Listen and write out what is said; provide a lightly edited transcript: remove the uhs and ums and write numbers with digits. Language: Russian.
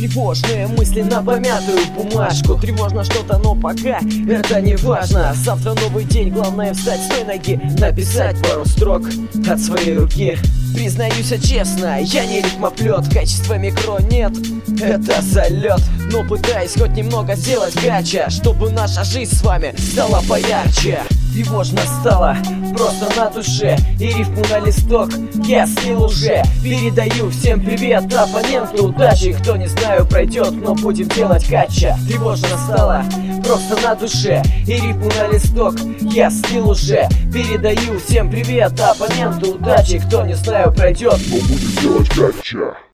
Тревожные мысли на помятую бумажку. Тревожно что-то, но пока это не важно. Завтра новый день, главное встать с той ноги, написать пару строк от своей руки. Признаюсь честно, я не рифмоплет, качества микро нет, это залет. Но пытаюсь хоть немного сделать гача, чтобы наша жизнь с вами стала поярче. Тревожно стало просто на душе, и рифму на листок я слил уже. Передаю всем привет оппоненту, удачи, кто не знаю пройдет, но будем делать кача. Тревожно стало просто на душе, и рифму на листок я слил уже. Передаю всем привет оппоненту, удачи, кто не знаю пройдет, но будем делать кача.